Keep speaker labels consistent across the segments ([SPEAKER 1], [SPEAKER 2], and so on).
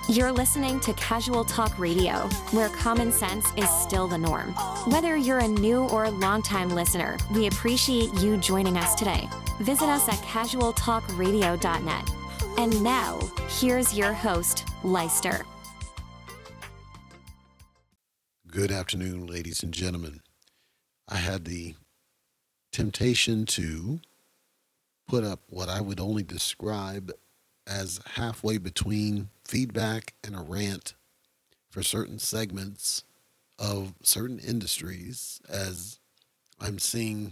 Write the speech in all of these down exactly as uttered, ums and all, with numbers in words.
[SPEAKER 1] You're listening to Casual Talk Radio, where common sense is still the norm. Whether you're a new or longtime listener, we appreciate you joining us today. Visit us at casual talk radio dot net. And now, here's your host, Leister.
[SPEAKER 2] Good afternoon, ladies and gentlemen. I had the temptation to put up what I would only describe as halfway between feedback and a rant for certain segments of certain industries, as I'm seeing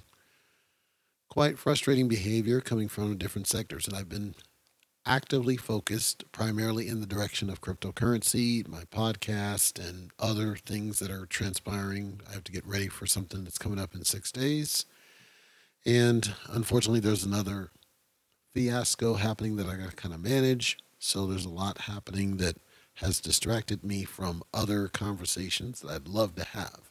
[SPEAKER 2] quite frustrating behavior coming from different sectors. And I've been actively focused primarily in the direction of cryptocurrency, my podcast, and other things that are transpiring. I have to get ready for something that's coming up in six days. And unfortunately, there's another fiasco happening that I got to kind of manage. So there's a lot happening that has distracted me from other conversations that I'd love to have.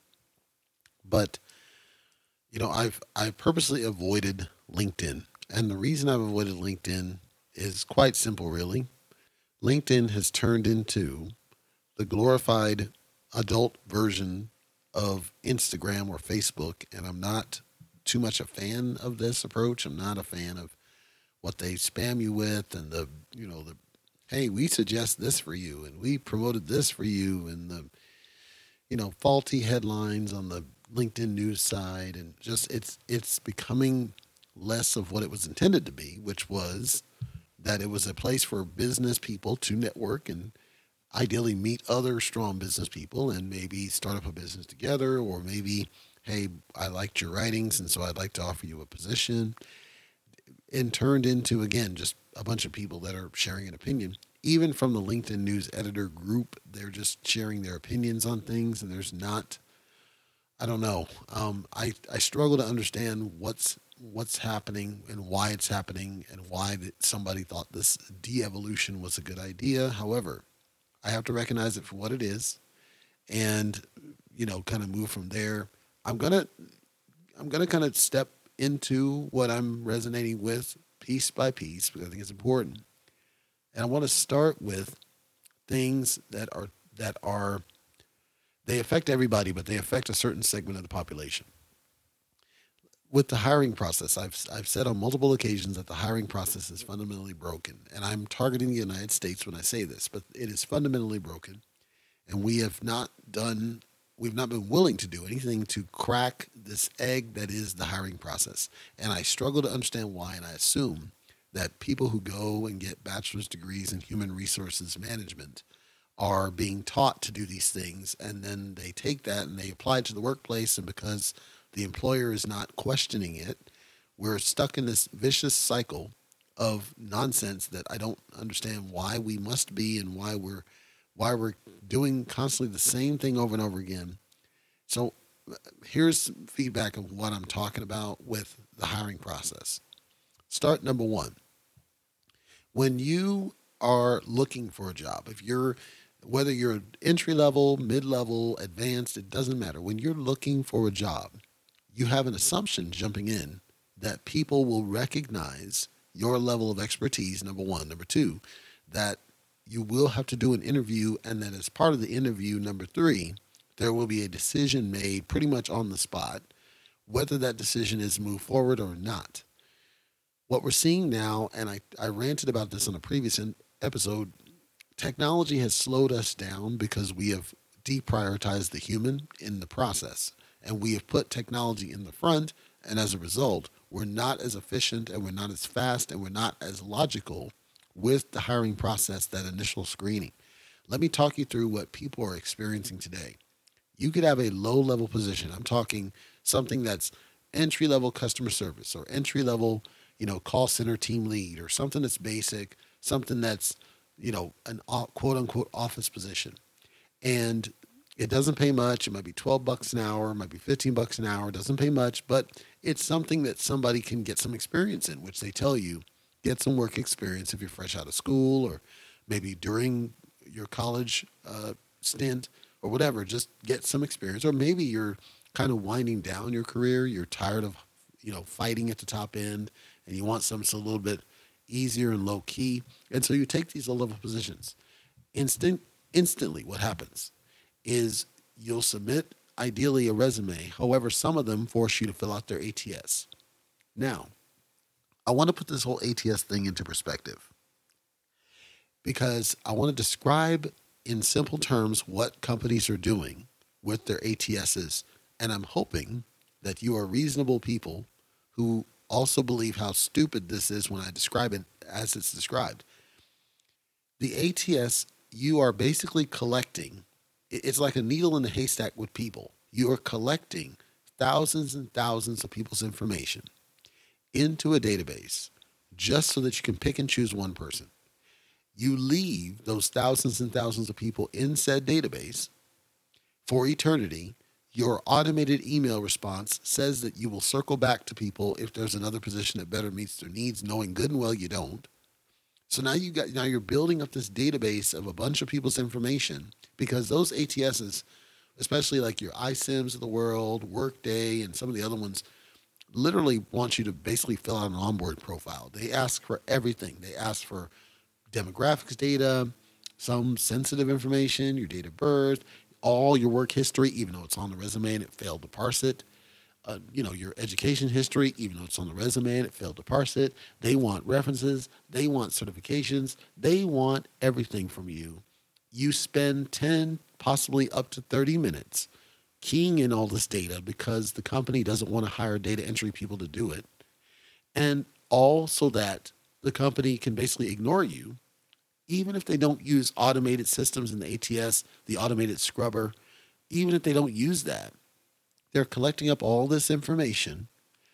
[SPEAKER 2] But, you know, I've I purposely avoided LinkedIn. And the reason I've avoided LinkedIn is quite simple, really. LinkedIn has turned into the glorified adult version of Instagram or Facebook. And I'm not too much a fan of this approach. I'm not a fan of what they spam you with and the, you know, the, hey, we suggest this for you and we promoted this for you, and the, you know, faulty headlines on the LinkedIn news side. And just, it's, it's becoming less of what it was intended to be, which was that it was a place for business people to network and ideally meet other strong business people and maybe start up a business together, or maybe, hey, I liked your writings and so I'd like to offer you a position. And turned into, again, just a bunch of people that are sharing an opinion. Even from the LinkedIn news editor group, they're just sharing their opinions on things, and there's not, I don't know. Um, I, I struggle to understand what's what's happening and why it's happening and why that somebody thought this de-evolution was a good idea. However, I have to recognize it for what it is and, you know, kind of move from there. I'm going to, I'm going to kind of step into what I'm resonating with piece by piece, because I think it's important. And I want to start with things that are, that are, they affect everybody, but they affect a certain segment of the population. With the hiring process, I've, I've said on multiple occasions that the hiring process is fundamentally broken. And I'm targeting the United States when I say this, but it is fundamentally broken. And we have not done We've not been willing to do anything to crack this egg that is the hiring process. And I struggle to understand why, and I assume that people who go and get bachelor's degrees in human resources management are being taught to do these things, and then they take that and they apply it to the workplace, and because the employer is not questioning it, we're stuck in this vicious cycle of nonsense that I don't understand why we must be and why we're why we're doing constantly the same thing over and over again. So here's feedback of what I'm talking about with the hiring process. Start number one. When you are looking for a job, if you're, whether you're entry level, mid-level, advanced, it doesn't matter. When you're looking for a job, you have an assumption jumping in that people will recognize your level of expertise, number one. Number two, that you will have to do an interview, and then as part of the interview, number three, there will be a decision made pretty much on the spot, whether that decision is moved forward or not. What we're seeing now, and I, I ranted about this on a previous episode, technology has slowed us down because we have deprioritized the human in the process, and we have put technology in the front, and as a result, we're not as efficient, and we're not as fast, and we're not as logical with the hiring process, that initial screening. Let me talk you through what people are experiencing today. You could have a low-level position. I'm talking something that's entry-level customer service or entry-level, you know, call center team lead, or something that's basic, something that's, you know, an quote-unquote office position. And it doesn't pay much. It might be twelve bucks an hour, it might be fifteen bucks an hour. It doesn't pay much, but it's something that somebody can get some experience in, which they tell you, get some work experience if you're fresh out of school, or maybe during your college uh, stint or whatever, just get some experience. Or maybe you're kind of winding down your career. You're tired of, you know, fighting at the top end, and you want something that's a little bit easier and low key. And so you take these low level positions. Instant, instantly what happens is you'll submit ideally a resume. However, some of them force you to fill out their A T S. Now, I want to put this whole A T S thing into perspective because I want to describe in simple terms what companies are doing with their A T Ss. And I'm hoping that you are reasonable people who also believe how stupid this is when I describe it as it's described. The A T S, you are basically collecting, it's like a needle in a haystack with people. You are collecting thousands and thousands of people's information into a database just so that you can pick and choose one person. You leave those thousands and thousands of people in said database for eternity. Your automated email response says that you will circle back to people if there's another position that better meets their needs, knowing good and well you don't. So now you got now you're building up this database of a bunch of people's information because those A T Ss, especially like your iCIMS of the world, Workday, and some of the other ones, literally want you to basically fill out an onboard profile. They ask for everything. They ask for demographics data, some sensitive information, your date of birth, all your work history, even though it's on the resume and it failed to parse it. Uh, you know, your education history, even though it's on the resume and it failed to parse it. They want references. They want certifications. They want everything from you. You spend ten, possibly up to thirty minutes keying in all this data because the company doesn't want to hire data entry people to do it. And all so that the company can basically ignore you, even if they don't use automated systems in the A T S, the automated scrubber, even if they don't use that. They're collecting up all this information.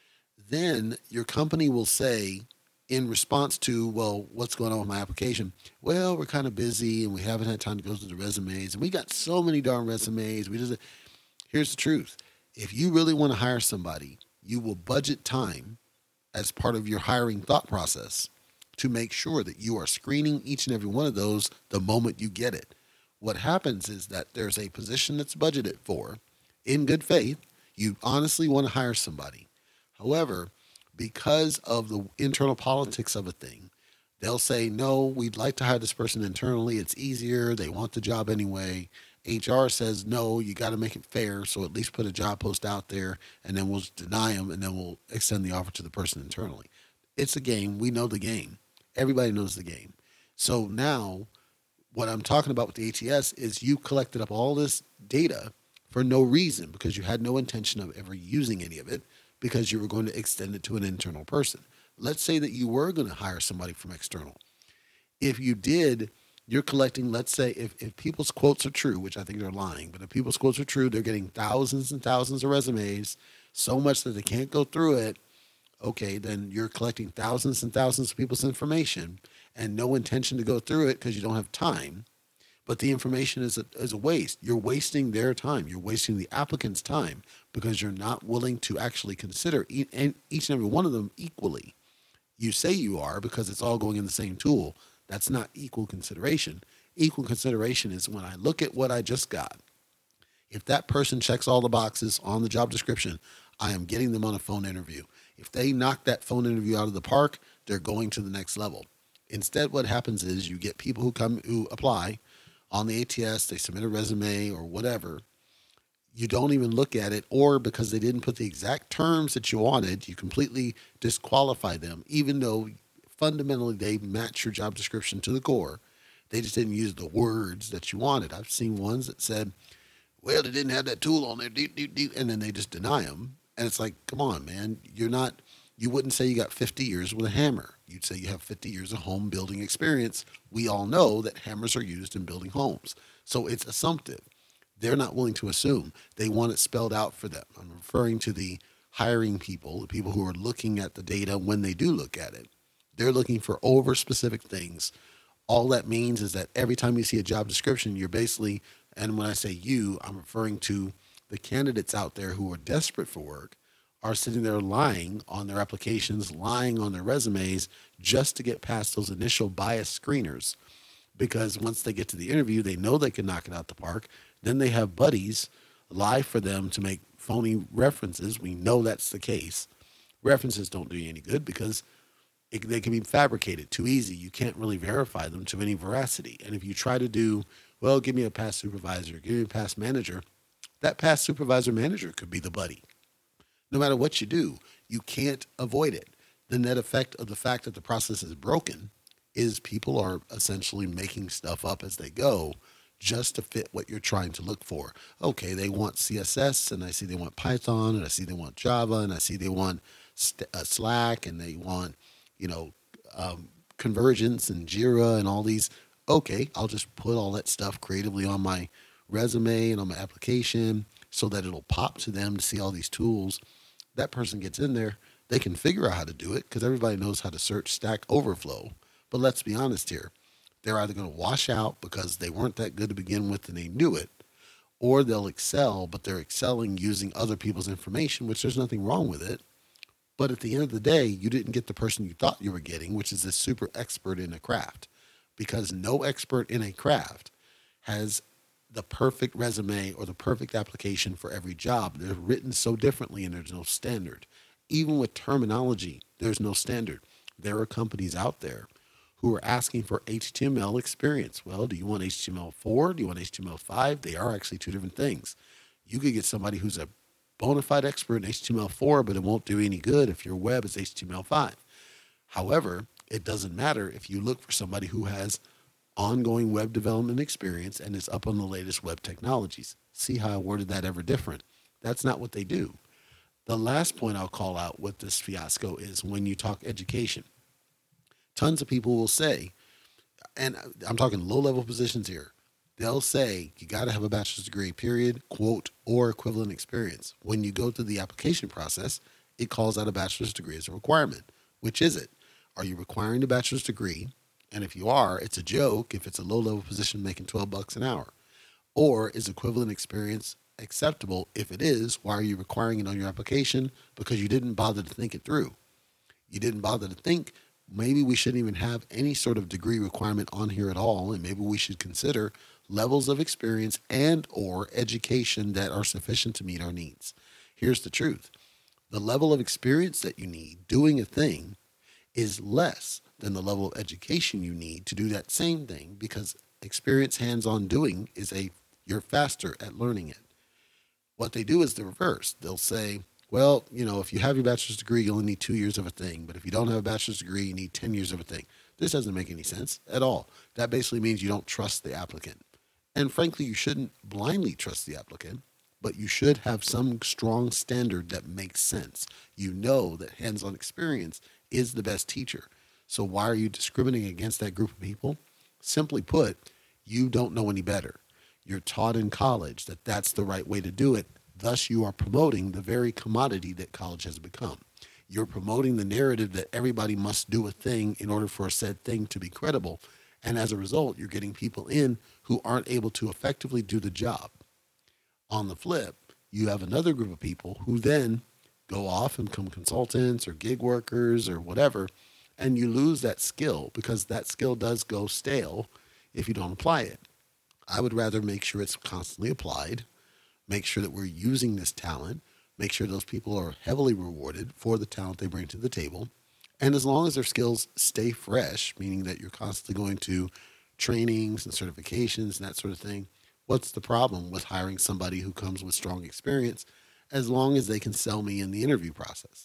[SPEAKER 2] Then your company will say, in response to, well, what's going on with my application? Well, we're kind of busy and we haven't had time to go through the resumes. And we got so many darn resumes. We just, here's the truth. If you really want to hire somebody, you will budget time as part of your hiring thought process to make sure that you are screening each and every one of those the moment you get it. What happens is that there's a position that's budgeted for in good faith. You honestly want to hire somebody. However, because of the internal politics of a thing, they'll say, no, we'd like to hire this person internally. It's easier. They want the job anyway. H R says, no, you got to make it fair. So at least put a job post out there and then we'll deny them and then we'll extend the offer to the person internally. It's a game. We know the game. Everybody knows the game. So now what I'm talking about with the A T S is you collected up all this data for no reason because you had no intention of ever using any of it because you were going to extend it to an internal person. Let's say that you were going to hire somebody from external. If you did, you're collecting, let's say if, if people's quotes are true, which I think they're lying, but if people's quotes are true, they're getting thousands and thousands of resumes, so much that they can't go through it. Okay, then you're collecting thousands and thousands of people's information and no intention to go through it because you don't have time. But the information is a, is a waste. You're wasting their time. You're wasting the applicant's time because you're not willing to actually consider each and every one of them equally. You say you are because it's all going in the same tool. That's not equal consideration. Equal consideration is when I look at what I just got. If that person checks all the boxes on the job description, I am getting them on a phone interview. If they knock that phone interview out of the park, they're going to the next level. Instead, what happens is you get people who come, who apply on the A T S, they submit a resume or whatever. You don't even look at it, or because they didn't put the exact terms that you wanted, you completely disqualify them, even though fundamentally they match your job description to the core. They just didn't use the words that you wanted. I've seen ones that said, well, they didn't have that tool on there, deep, deep, deep, and then they just deny them. And it's like, come on, man, you're not, you wouldn't say you got fifty years with a hammer. You'd say you have fifty years of home building experience. We all know that hammers are used in building homes. So it's assumptive. They're not willing to assume. They want it spelled out for them. I'm referring to the hiring people, the people who are looking at the data when they do look at it. They're looking for over specific things. All that means is that every time you see a job description, you're basically, and when I say you, I'm referring to the candidates out there who are desperate for work, are sitting there lying on their applications, lying on their resumes just to get past those initial bias screeners. Because once they get to the interview, they know they can knock it out the park. Then they have buddies lie for them to make phony references. We know that's the case. References don't do you any good because it, they can be fabricated too easy. You can't really verify them to any veracity. And if you try to do, well, give me a past supervisor, give me a past manager, that past supervisor manager could be the buddy. No matter what you do, you can't avoid it. The net effect of the fact that the process is broken is people are essentially making stuff up as they go just to fit what you're trying to look for. Okay, they want C S S, and I see they want Python, and I see they want Java, and I see they want st- uh, Slack, and they want, you know, um, Convergence and Jira and all these. Okay, I'll just put all that stuff creatively on my resume and on my application so that it'll pop to them to see all these tools. That person gets in there, they can figure out how to do it because everybody knows how to search Stack Overflow. But let's be honest here. They're either going to wash out because they weren't that good to begin with and they knew it, or they'll excel, but they're excelling using other people's information, which there's nothing wrong with it. But at the end of the day, you didn't get the person you thought you were getting, which is a super expert in a craft, because no expert in a craft has the perfect resume or the perfect application for every job. They're written so differently and there's no standard. Even with terminology, there's no standard. There are companies out there who are asking for H T M L experience. Well, do you want H T M L four? Do you want H T M L five? They are actually two different things. You could get somebody who's a bona fide expert in H T M L four, but it won't do any good if your web is H T M L five. However, it doesn't matter if you look for somebody who has ongoing web development experience and is up on the latest web technologies. See how I worded that ever different? That's not what they do. The last point I'll call out with this fiasco is when you talk education. Tons of people will say, and I'm talking low-level positions here, they'll say you got to have a bachelor's degree, period, quote, or equivalent experience. When you go through the application process, it calls out a bachelor's degree as a requirement. Which is it? Are you requiring a bachelor's degree? And if you are, it's a joke if it's a low-level position making twelve bucks an hour. Or is equivalent experience acceptable? If it is, why are you requiring it on your application? Because you didn't bother to think it through. You didn't bother to think, maybe we shouldn't even have any sort of degree requirement on here at all, and maybe we should consider levels of experience and or education that are sufficient to meet our needs. Here's the truth. The level of experience that you need doing a thing is less than the level of education you need to do that same thing, because experience hands-on doing is a, you're faster at learning it. What they do is the reverse. They'll say, well, you know, if you have your bachelor's degree, you only need two years of a thing. But if you don't have a bachelor's degree, you need ten years of a thing. This doesn't make any sense at all. That basically means you don't trust the applicant. And frankly, you shouldn't blindly trust the applicant, but you should have some strong standard that makes sense. You know that hands-on experience is the best teacher. So why are you discriminating against that group of people? Simply put, you don't know any better. You're taught in college that that's the right way to do it. Thus, you are promoting the very commodity that college has become. You're promoting the narrative that everybody must do a thing in order for a said thing to be credible. And as a result, you're getting people in who aren't able to effectively do the job. On the flip, you have another group of people who then go off and become consultants or gig workers or whatever, and you lose that skill because that skill does go stale if you don't apply it. I would rather make sure it's constantly applied, make sure that we're using this talent, make sure those people are heavily rewarded for the talent they bring to the table. And as long as their skills stay fresh, meaning that you're constantly going to trainings and certifications and that sort of thing, what's the problem with hiring somebody who comes with strong experience as long as they can sell me in the interview process?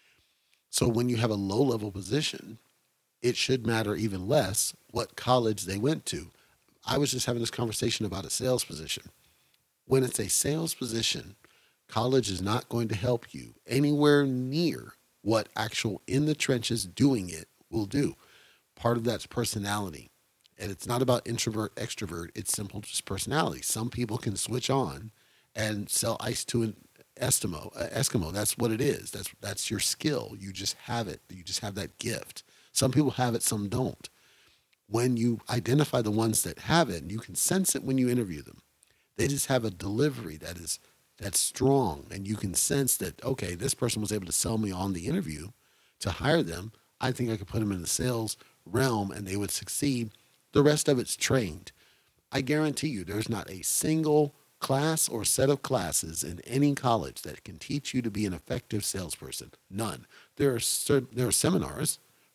[SPEAKER 2] So when you have a low-level position, it should matter even less what college they went to. I was just having this conversation about a sales position. When it's a sales position, college is not going to help you anywhere near what actual in the trenches doing it will do. Part of that's personality. And it's not about introvert, extrovert. It's simple just personality. Some people can switch on and sell ice to an Eskimo. Uh, Eskimo. That's what it is. That's that's your skill. You just have it. You just have that gift. Some people have it, some don't. When you identify the ones that have it, and you can sense it when you interview them, they just have a delivery that is that's strong, and you can sense that, okay, this person was able to sell me on the interview to hire them. I think I could put them in the sales realm, and they would succeed. The rest of it's trained. I guarantee you there's not a single class or set of classes in any college that can teach you to be an effective salesperson. None. There are certain, there are seminars,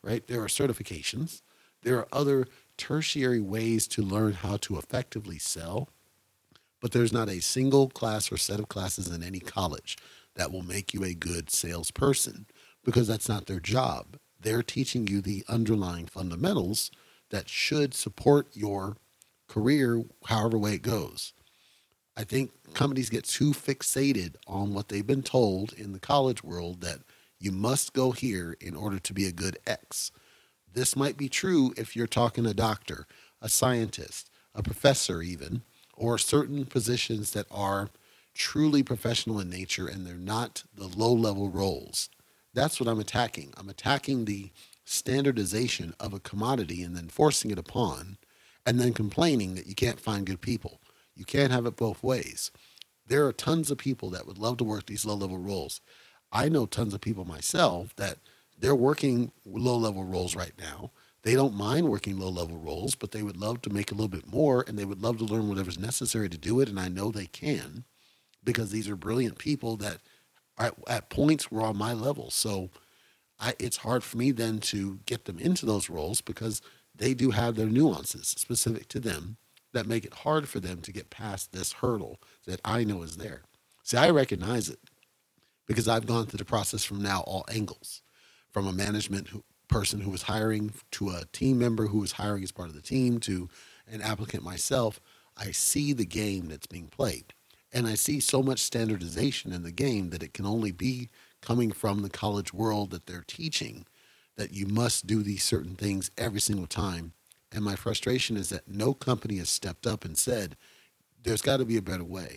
[SPEAKER 2] right? There are certifications. There are other tertiary ways to learn how to effectively sell, but there's not a single class or set of classes in any college that will make you a good salesperson, because that's not their job. They're teaching you the underlying fundamentals that should support your career however way it goes. I think companies get too fixated on what they've been told in the college world, that you must go here in order to be a good X. This might be true if you're talking a doctor, a scientist, a professor even, or certain positions that are truly professional in nature and they're not the low-level roles. That's what I'm attacking. I'm attacking the standardization of a commodity and then forcing it upon, and then complaining that you can't find good people. You can't have it both ways. There are tons of people that would love to work these low-level roles. I know tons of people myself that they're working low-level roles right now. They don't mind working low-level roles, but they would love to make a little bit more, and they would love to learn whatever's necessary to do it, and I know they can, because these are brilliant people that are at points were on my level. So I, it's hard for me then to get them into those roles, because they do have their nuances specific to them that make it hard for them to get past this hurdle that I know is there. See, I recognize it because I've gone through the process from now all angles, from a management who, person who was hiring to a team member who was hiring as part of the team to an applicant myself. I see the game that's being played, and I see so much standardization in the game that it can only be coming from the college world that they're teaching, that you must do these certain things every single time. And my frustration is that no company has stepped up and said, there's got to be a better way.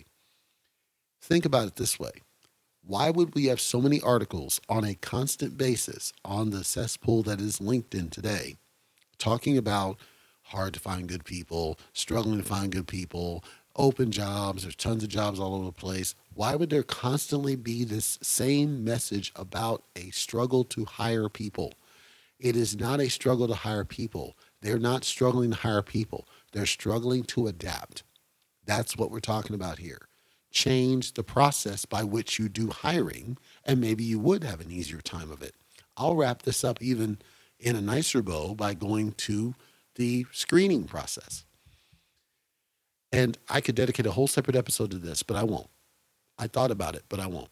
[SPEAKER 2] Think about it this way. Why would we have so many articles on a constant basis on the cesspool that is LinkedIn today, talking about hard to find good people, struggling to find good people, open jobs, there's tons of jobs all over the place. Why would there constantly be this same message about a struggle to hire people? It is not a struggle to hire people. They're not struggling to hire people. They're struggling to adapt. That's what we're talking about here. Change the process by which you do hiring, and maybe you would have an easier time of it. I'll wrap this up even in a nicer bow by going to the screening process. And I could dedicate a whole separate episode to this, but I won't. I thought about it, but I won't.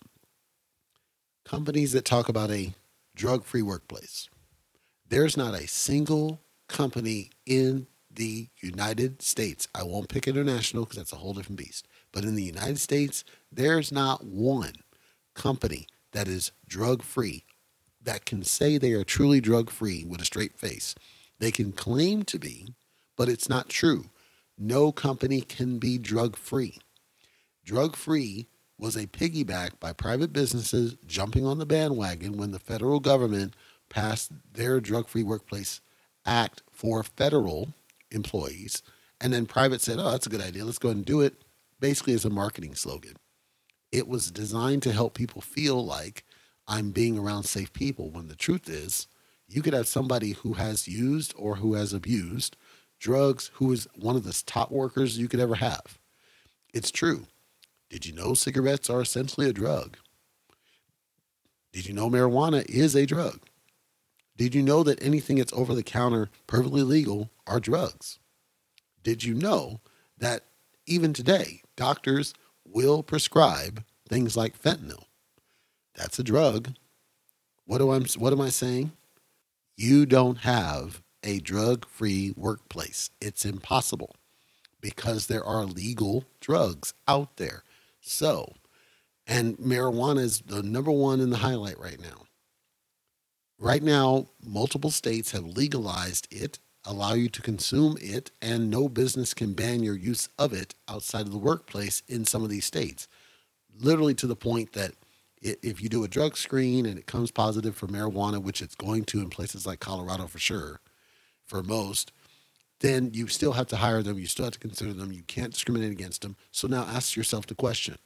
[SPEAKER 2] Companies that talk about a drug-free workplace. There's not a single company in the United States, I won't pick international because that's a whole different beast, but in the United States, there's not one company that is drug-free that can say they are truly drug-free with a straight face. They can claim to be, but it's not true. No company can be drug-free. Drug-free was a piggyback by private businesses jumping on the bandwagon when the federal government passed their Drug-Free Workplace Act for federal employees, and then private said, oh, that's a good idea, let's go ahead and do it, basically as a marketing slogan. It was designed to help people feel like I'm being around safe people, when the truth is you could have somebody who has used or who has abused drugs who is one of the top workers you could ever have. It's true. Did you know cigarettes are essentially a drug? Did you know marijuana is a drug? Did you know that anything that's over the counter, perfectly legal, are drugs? Did you know that even today, doctors will prescribe things like fentanyl? That's a drug. What do I, what am I saying? You don't have a drug-free workplace. It's impossible because there are legal drugs out there. So, and marijuana is the number one in the highlight right now. Right now, multiple states have legalized it, allow you to consume it, and no business can ban your use of it outside of the workplace in some of these states. Literally to the point that if you do a drug screen and it comes positive for marijuana, which it's going to in places like Colorado for sure, for most, then you still have to hire them. You still have to consider them. You can't discriminate against them. So now ask yourself the question.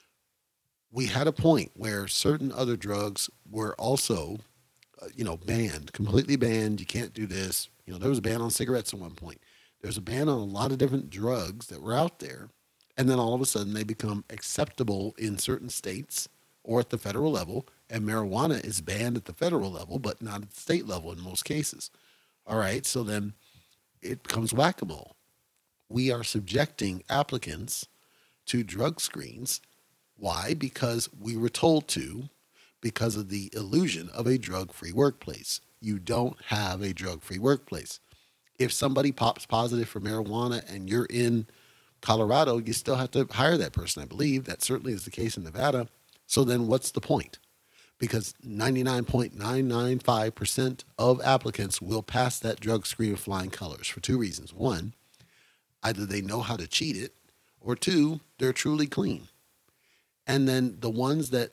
[SPEAKER 2] We had a point where certain other drugs were also, uh, you know, banned, completely banned. You can't do this. You know, there was a ban on cigarettes at one point. There's a ban on a lot of different drugs that were out there. And then all of a sudden they become acceptable in certain states or at the federal level, and marijuana is banned at the federal level, but not at the state level in most cases. All right, so then it becomes whack-a-mole. We are subjecting applicants to drug screens. Why? Because we were told to, because of the illusion of a drug-free workplace. You don't have a drug-free workplace. If somebody pops positive for marijuana and you're in Colorado, you still have to hire that person, I believe. That certainly is the case in Nevada. So then what's the point? Because ninety-nine point nine nine five percent of applicants will pass that drug screen with flying colors for two reasons. One, either they know how to cheat it, or two, they're truly clean. And then the ones that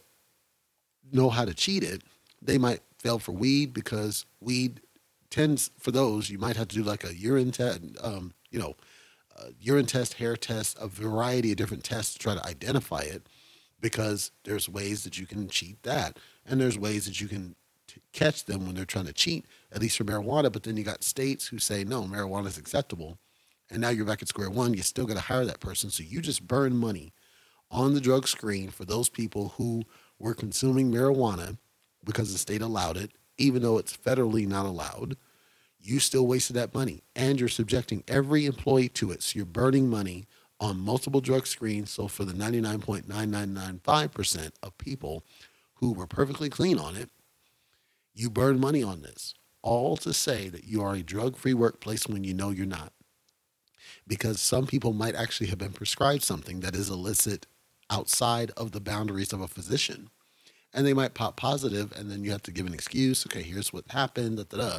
[SPEAKER 2] know how to cheat it, they might fail for weed, because weed tends, for those, you might have to do like a urine test, um, you know, uh, urine test, hair test, a variety of different tests to try to identify it, because there's ways that you can cheat that. And there's ways that you can t- catch them when they're trying to cheat, at least for marijuana. But then you got states who say, no, marijuana is acceptable. And now you're back at square one. You still got to hire that person. So you just burn money on the drug screen for those people who were consuming marijuana because the state allowed it, even though it's federally not allowed. You still wasted that money, and you're subjecting every employee to it. So you're burning money on multiple drug screens. So for the ninety-nine point nine nine nine five percent of people who were perfectly clean on it, you burn money on this, all to say that you are a drug-free workplace when you know you're not. Because some people might actually have been prescribed something that is illicit outside of the boundaries of a physician. And they might pop positive, and then you have to give an excuse. Okay, here's what happened, da, da, da.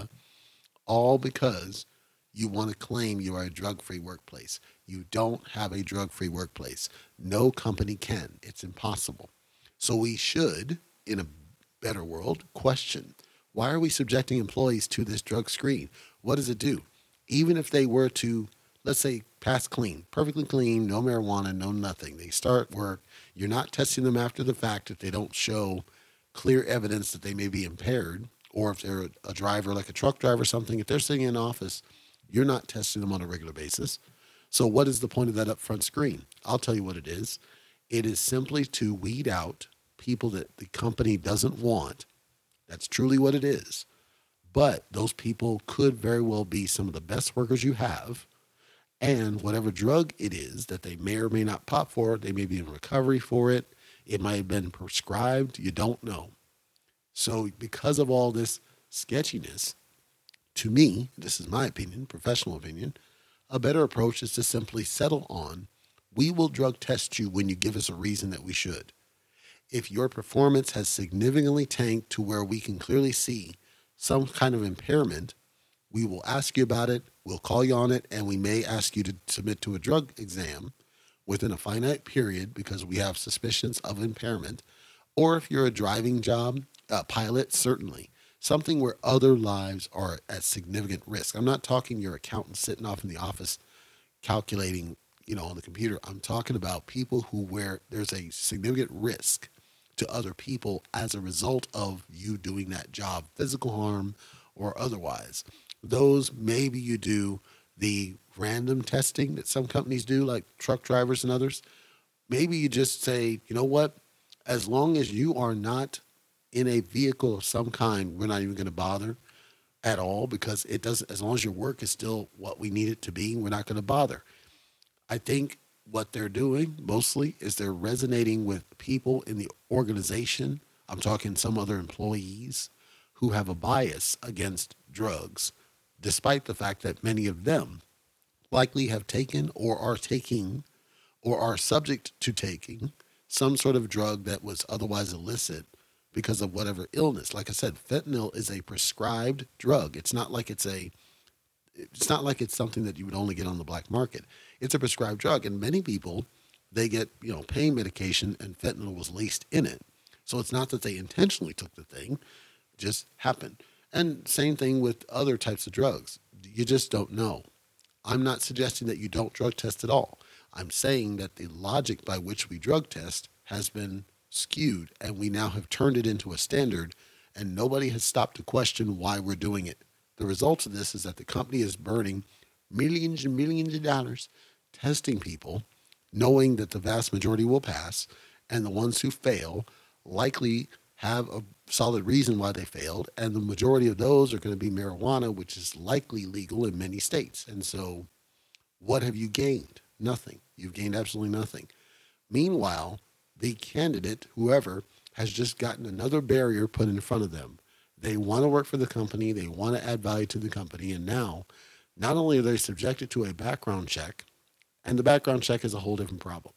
[SPEAKER 2] All because you want to claim you are a drug-free workplace. You don't have a drug-free workplace. No company can. It's impossible. So we should, in a better world, question, why are we subjecting employees to this drug screen? What does it do? Even if they were to, let's say, pass clean, perfectly clean, no marijuana, no nothing. They start work. You're not testing them after the fact if they don't show clear evidence that they may be impaired, or if they're a driver, like a truck driver or something. If they're sitting in office, you're not testing them on a regular basis. So what is the point of that upfront screen? I'll tell you what it is. It is simply to weed out people that the company doesn't want. That's truly what it is. But those people could very well be some of the best workers you have. And whatever drug it is that they may or may not pop for, they may be in recovery for it. It might have been prescribed. You don't know. So because of all this sketchiness, to me, this is my opinion, professional opinion, a better approach is to simply settle on, we will drug test you when you give us a reason that we should. If your performance has significantly tanked to where we can clearly see some kind of impairment, we will ask you about it, we'll call you on it, and we may ask you to submit to a drug exam within a finite period because we have suspicions of impairment. Or if you're a driving job, a pilot, certainly. Something where other lives are at significant risk. I'm not talking your accountant sitting off in the office calculating, you know, on the computer. I'm talking about people who where there's a significant risk to other people as a result of you doing that job, physical harm or otherwise. Those, maybe you do the random testing that some companies do, like truck drivers and others. Maybe you just say, you know what, as long as you are not in a vehicle of some kind, we're not even going to bother at all, because it doesn't, as long as your work is still what we need it to be, we're not going to bother. I think what they're doing mostly is they're resonating with people in the organization. I'm talking some other employees who have a bias against drugs, despite the fact that many of them likely have taken or are taking or are subject to taking some sort of drug that was otherwise illicit because of whatever illness. Like I said, fentanyl is a prescribed drug. It's not like it's a, it's not like it's something that you would only get on the black market. It's a prescribed drug, and many people, they get, you know, pain medication and fentanyl was laced in it. So it's not that they intentionally took the thing, it just happened. And same thing with other types of drugs. You just don't know. I'm not suggesting that you don't drug test at all. I'm saying that the logic by which we drug test has been skewed, and we now have turned it into a standard, and nobody has stopped to question why we're doing it. The result of this is that the company is burning millions and millions of dollars testing people, knowing that the vast majority will pass, and the ones who fail likely have a solid reason why they failed, and the majority of those are going to be marijuana, which is likely legal in many states. And so, what have you gained? Nothing. You've gained absolutely nothing. Meanwhile, the candidate, whoever, has just gotten another barrier put in front of them. They want to work for the company, they want to add value to the company, and now, not only are they subjected to a background check, and the background check is a whole different problem.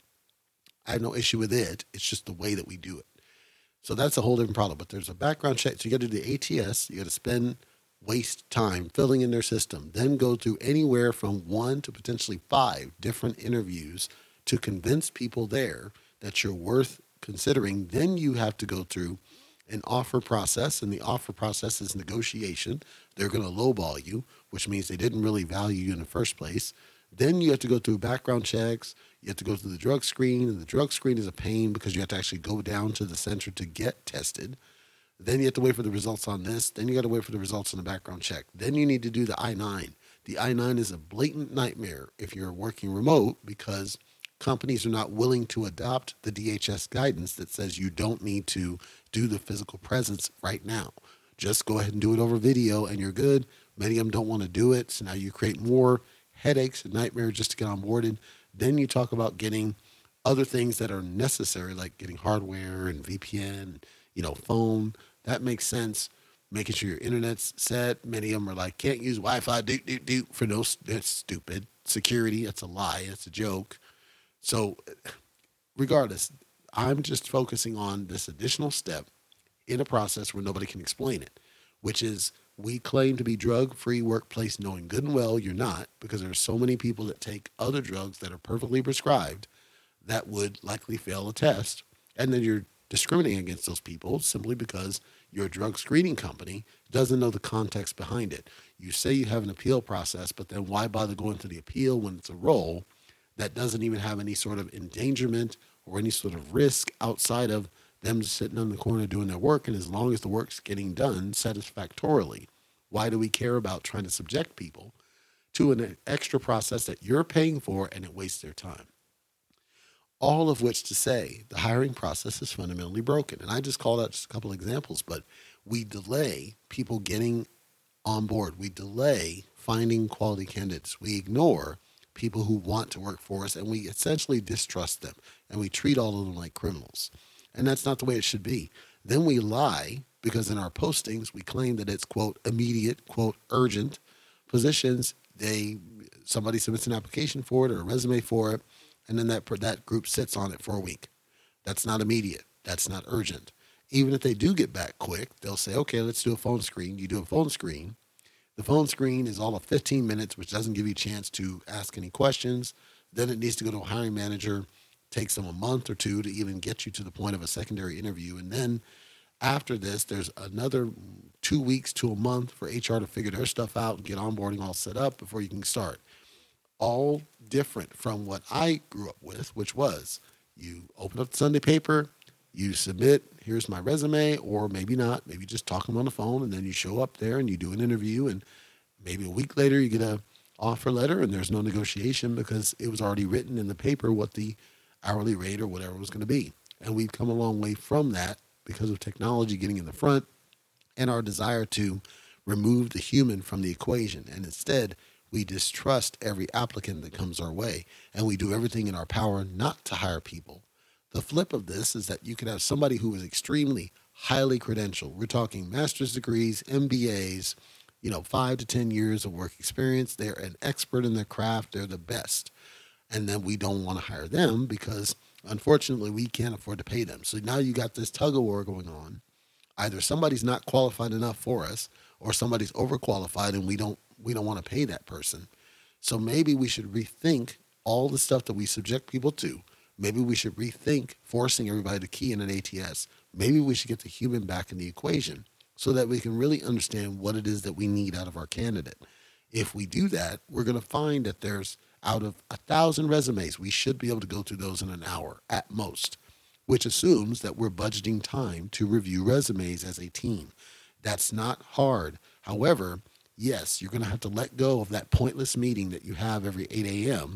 [SPEAKER 2] I have no issue with it. It's just the way that we do it. So that's a whole different problem. But there's a background check. So you got to do the A T S. You got to spend, waste time filling in their system, then go through anywhere from one to potentially five different interviews to convince people there that you're worth considering. Then you have to go through an offer process, and the offer process is negotiation. They're going to lowball you, which means they didn't really value you in the first place. Then you have to go through background checks. You have to go through the drug screen, and the drug screen is a pain because you have to actually go down to the center to get tested. Then you have to wait for the results on this. Then you got to wait for the results on the background check. Then you need to do the I nine. The I nine is a blatant nightmare if you're working remote because companies are not willing to adopt the D H S guidance that says you don't need to do the physical presence right now. Just go ahead and do it over video and you're good. Many of them don't want to do it. So now you create more headaches and nightmares just to get onboarded. Then you talk about getting other things that are necessary, like getting hardware and V P N, you know, phone. That makes sense. Making sure your internet's set. Many of them are like, can't use Wi-Fi, do, do, do, for no, that's stupid. Security, that's a lie, that's a joke. So regardless, I'm just focusing on this additional step in a process where nobody can explain it, which is we claim to be drug-free workplace knowing good and well you're not, because there are so many people that take other drugs that are perfectly prescribed that would likely fail a test. And then you're discriminating against those people simply because your drug screening company doesn't know the context behind it. You say you have an appeal process, but then why bother going to the appeal when it's a role that doesn't even have any sort of endangerment or any sort of risk outside of them just sitting in the corner doing their work, and as long as the work's getting done satisfactorily, why do we care about trying to subject people to an extra process that you're paying for and it wastes their time? All of which to say the hiring process is fundamentally broken. And I just called out just a couple examples, but we delay people getting on board. We delay finding quality candidates. We ignore people who want to work for us, and we essentially distrust them, and we treat all of them like criminals. And that's not the way it should be. Then we lie because in our postings, we claim that it's, quote, immediate, quote, urgent positions. They somebody submits an application for it or a resume for it, and then that that group sits on it for a week. That's not immediate. That's not urgent. Even if they do get back quick, they'll say, okay, let's do a phone screen. You do a phone screen. The phone screen is all of fifteen minutes, which doesn't give you a chance to ask any questions. Then it needs to go to a hiring manager. Takes them a month or two to even get you to the point of a secondary interview. And then after this, there's another two weeks to a month for H R to figure their stuff out and get onboarding all set up before you can start. All different from what I grew up with, which was you open up the Sunday paper, you submit, here's my resume, or maybe not, maybe just talk them on the phone, and then you show up there and you do an interview, and maybe a week later you get a offer letter and there's no negotiation because it was already written in the paper what the hourly rate or whatever it was going to be. And we've come a long way from that because of technology getting in the front and our desire to remove the human from the equation. And instead, we distrust every applicant that comes our way, and we do everything in our power not to hire people. The flip of this is that you could have somebody who is extremely highly credentialed. We're talking master's degrees, M B As, you know, five to ten years of work experience. They're an expert in their craft. They're the best. And then we don't want to hire them because, unfortunately, we can't afford to pay them. So now you got this tug of war going on. Either somebody's not qualified enough for us, or somebody's overqualified, and we don't we don't want to pay that person. So maybe we should rethink all the stuff that we subject people to. Maybe we should rethink forcing everybody to key in an A T S. Maybe we should get the human back in the equation so that we can really understand what it is that we need out of our candidate. If we do that, we're going to find that there's out of a thousand resumes, we should be able to go through those in an hour at most, which assumes that we're budgeting time to review resumes as a team. That's not hard. However, yes, you're going to have to let go of that pointless meeting that you have every eight a.m.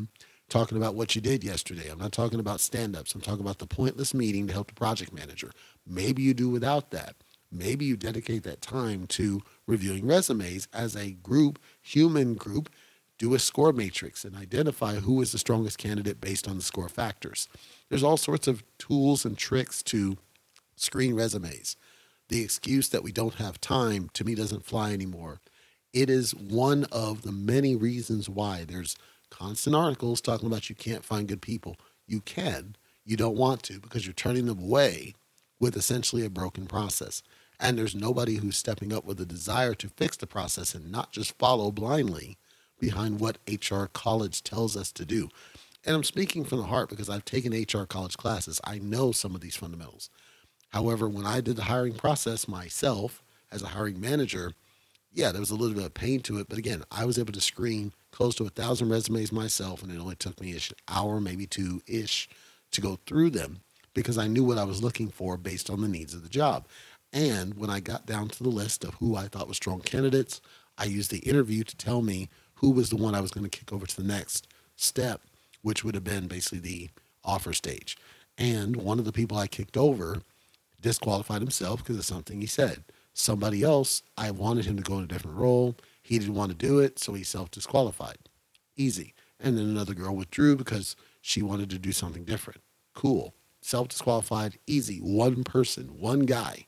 [SPEAKER 2] talking about what you did yesterday. I'm not talking about stand-ups. I'm talking about the pointless meeting to help the project manager. Maybe you do without that. Maybe you dedicate that time to reviewing resumes as a group, human group, do a score matrix and identify who is the strongest candidate based on the score factors. There's all sorts of tools and tricks to screen resumes. The excuse that we don't have time, to me, doesn't fly anymore. It is one of the many reasons why there's constant articles talking about you can't find good people. You can. You don't want to because you're turning them away with essentially a broken process. And there's nobody who's stepping up with a desire to fix the process and not just follow blindly behind what H R college tells us to do. And I'm speaking from the heart because I've taken H R college classes. I know some of these fundamentals. However, when I did the hiring process myself as a hiring manager, yeah, there was a little bit of pain to it. But again, I was able to screen close to a thousand resumes myself, and it only took me an hour, maybe two-ish, to go through them because I knew what I was looking for based on the needs of the job. And when I got down to the list of who I thought was strong candidates, I used the interview to tell me who was the one I was going to kick over to the next step, which would have been basically the offer stage. And one of the people I kicked over disqualified himself because of something he said. Somebody else, I wanted him to go in a different role. He didn't want to do it, so he self-disqualified. Easy. And then another girl withdrew because she wanted to do something different. Cool. Self-disqualified, easy. One person, one guy.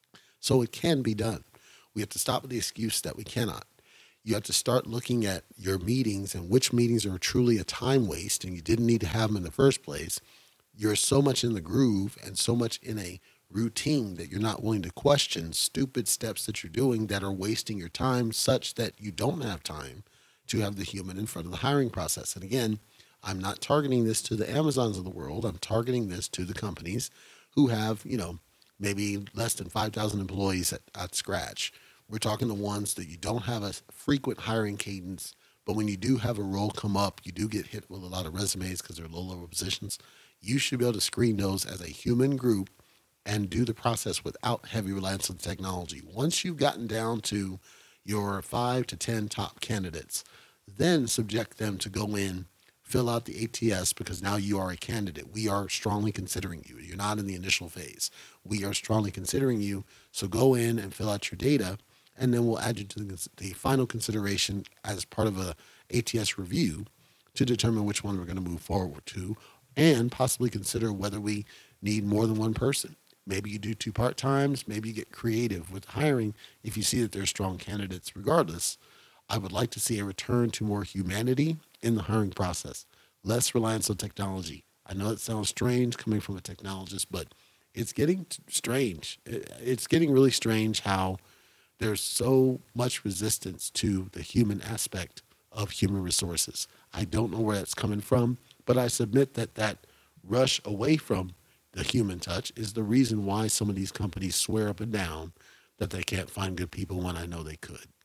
[SPEAKER 2] So it can be done. We have to stop with the excuse that we cannot. You have to start looking at your meetings and which meetings are truly a time waste and you didn't need to have them in the first place. You're so much in the groove and so much in a routine that you're not willing to question stupid steps that you're doing that are wasting your time such that you don't have time to have the human in front of the hiring process. And again, I'm not targeting this to the Amazons of the world. I'm targeting this to the companies who have, you know, maybe less than five thousand employees at, at scratch. We're talking the ones that you don't have a frequent hiring cadence, but when you do have a role come up, you do get hit with a lot of resumes because they're low-level positions. You should be able to screen those as a human group and do the process without heavy reliance on technology. Once you've gotten down to your five to ten top candidates, then subject them to go in, fill out the A T S because now you are a candidate. We are strongly considering you. You're not in the initial phase. We are strongly considering you. So go in and fill out your data, and then we'll add you to the, the final consideration as part of a A T S review to determine which one we're going to move forward to and possibly consider whether we need more than one person. Maybe you do two part-times. Maybe you get creative with hiring if you see that they're strong candidates. Regardless, I would like to see a return to more humanity in the hiring process, less reliance on technology. I know it sounds strange coming from a technologist, but it's getting strange. It's getting really strange how there's so much resistance to the human aspect of human resources. I don't know where that's coming from, but I submit that that rush away from the human touch is the reason why some of these companies swear up and down that they can't find good people when I know they could.